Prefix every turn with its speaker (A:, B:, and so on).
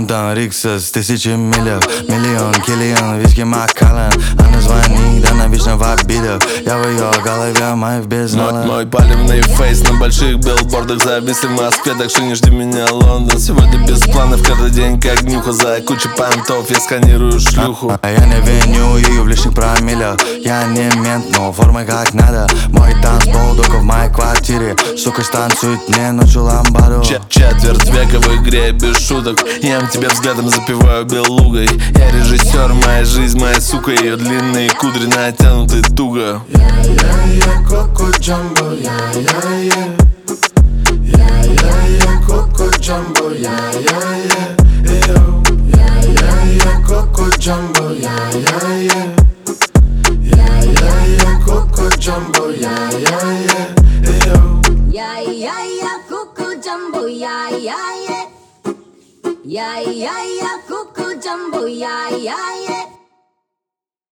A: Антон Риксос, 1000 милях, миллион, Киллиан, виски Маккаллен. Она звонит, она вечно в обидах. Я в ее голове, май в безналах.
B: Мой палевный фейс на больших билбордах зависли в Москве, так что не жди меня, Лондон. Сегодня без планов, каждый день как днюха. За кучу понтов я сканирую шлюху.
A: Я не виню ее в лишних промиллях. Я не мент, но формы как надо. Мой танцпол только в моей квартире. Сука станцует мне ночью ламбаду.
B: Четверть века в игре без шуток. Ем тебя взглядом, запиваю белугой. Я режиссер, моя жизнь, моя сука. Ее длинные кудри натянуты туго.
C: Коко Джамбо, Коко Джамбо, Коко Джамбо, Coco Jumbo, yeah, Coco Jumbo, yeah, Coco Jumbo, yeah.